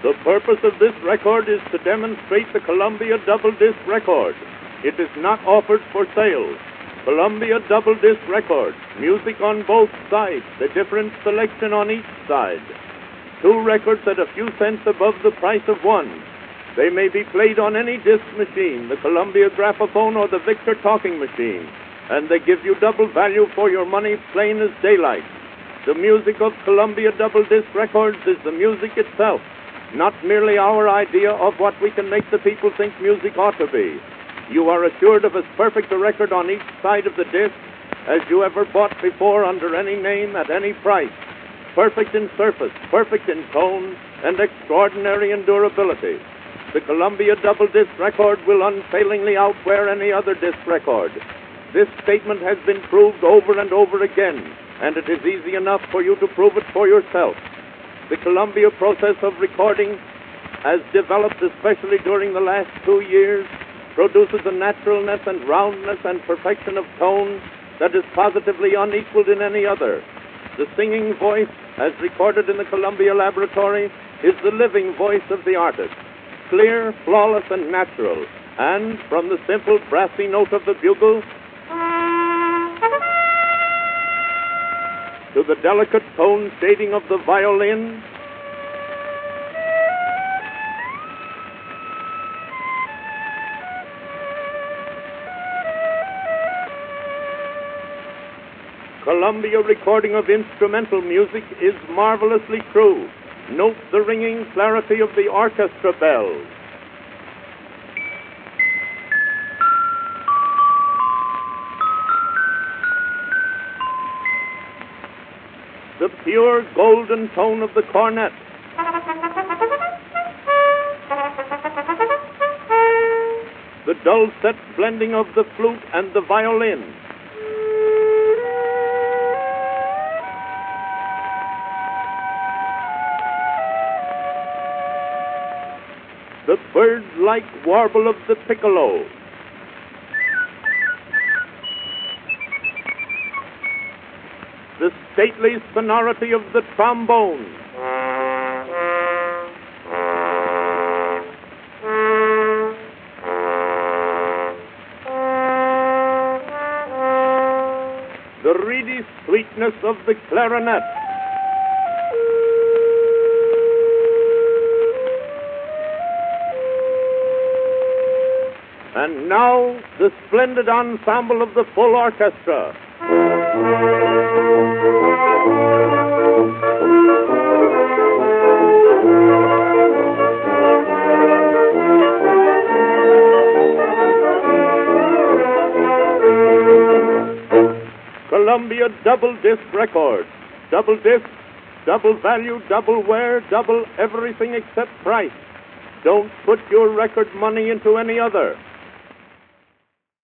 The purpose of this record is to demonstrate the Columbia Double Disc record. It is not offered for sale. Columbia Double Disc record. Music on both sides. A different selection on each side. 2 records at a few cents above the price of one. They may be played on any disc machine, the Columbia Graphophone or the Victor Talking Machine, and they give you double value for your money, plain as daylight. The music of Columbia Double Disc records is the music itself, not merely our idea of what we can make the people think music ought to be. You are assured of as perfect a record on each side of the disc as you ever bought before under any name at any price. Perfect in surface, perfect in tone, and extraordinary in durability. The Columbia Double Disc record will unfailingly outwear any other disc record. This statement has been proved over and over again, and it is easy enough for you to prove it for yourself. The Columbia process of recording, as developed especially during the last 2 years, produces a naturalness and roundness and perfection of tone that is positively unequaled in any other. The singing voice, as recorded in the Columbia Laboratory, is the living voice of the artist, clear, flawless, and natural, and from the simple brassy note of the bugle to the delicate tone shading of the violin, Columbia recording of instrumental music is marvelously true. Note the ringing clarity of the orchestra bells. The pure golden tone of the cornet. The dulcet blending of the flute and the violin. The bird-like warble of the piccolo. The stately sonority of the trombone. The reedy sweetness of the clarinet. And now, the splendid ensemble of the full orchestra. Columbia Double Disc record. Double disc, double value, double wear, double everything except price. Don't put your record money into any other.